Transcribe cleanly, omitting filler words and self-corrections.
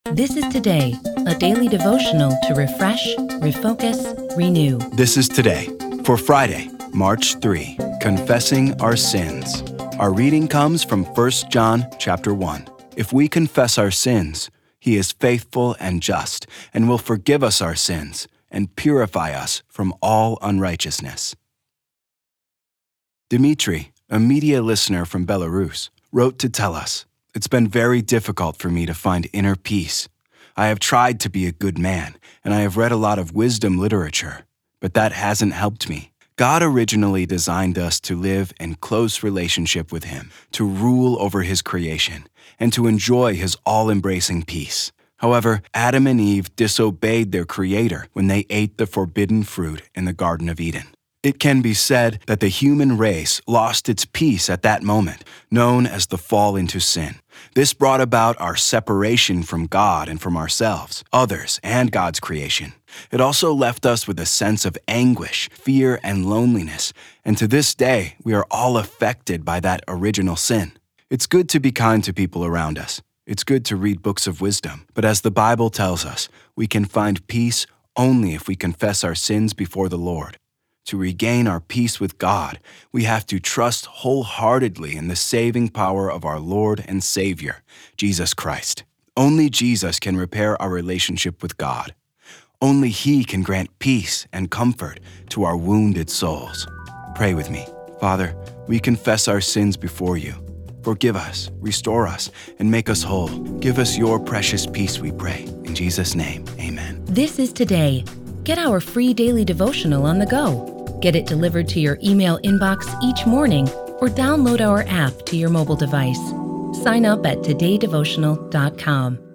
This is Today, a daily devotional to refresh, refocus, renew. This is Today for Friday, March 3, Confessing Our Sins. Our reading comes from 1 John chapter 1. If we confess our sins, He is faithful and just and will forgive us our sins and purify us from all unrighteousness. Dmitry, a media listener from Belarus, wrote to tell us, "It's been very difficult for me to find inner peace. I have tried to be a good man, and I have read a lot of wisdom literature, but that hasn't helped me. God originally designed us to live in close relationship with Him, to rule over His creation, and to enjoy His all-embracing peace. However, Adam and Eve disobeyed their Creator when they ate the forbidden fruit in the Garden of Eden. It can be said that the human race lost its peace at that moment, known as the fall into sin. This brought about our separation from God and from ourselves, others, and God's creation. It also left us with a sense of anguish, fear, and loneliness, and to this day, we are all affected by that original sin. It's good to be kind to people around us. It's good to read books of wisdom, but as the Bible tells us, we can find peace only if we confess our sins before the Lord. To regain our peace with God, we have to trust wholeheartedly in the saving power of our Lord and Savior, Jesus Christ. Only Jesus can repair our relationship with God. Only He can grant peace and comfort to our wounded souls. Pray with me. Father, we confess our sins before You. Forgive us, restore us, and make us whole. Give us Your precious peace, we pray. In Jesus' name, amen. This is Today. Get our free daily devotional on the go. Get it delivered to your email inbox each morning or download our app to your mobile device. Sign up at todaydevotional.com.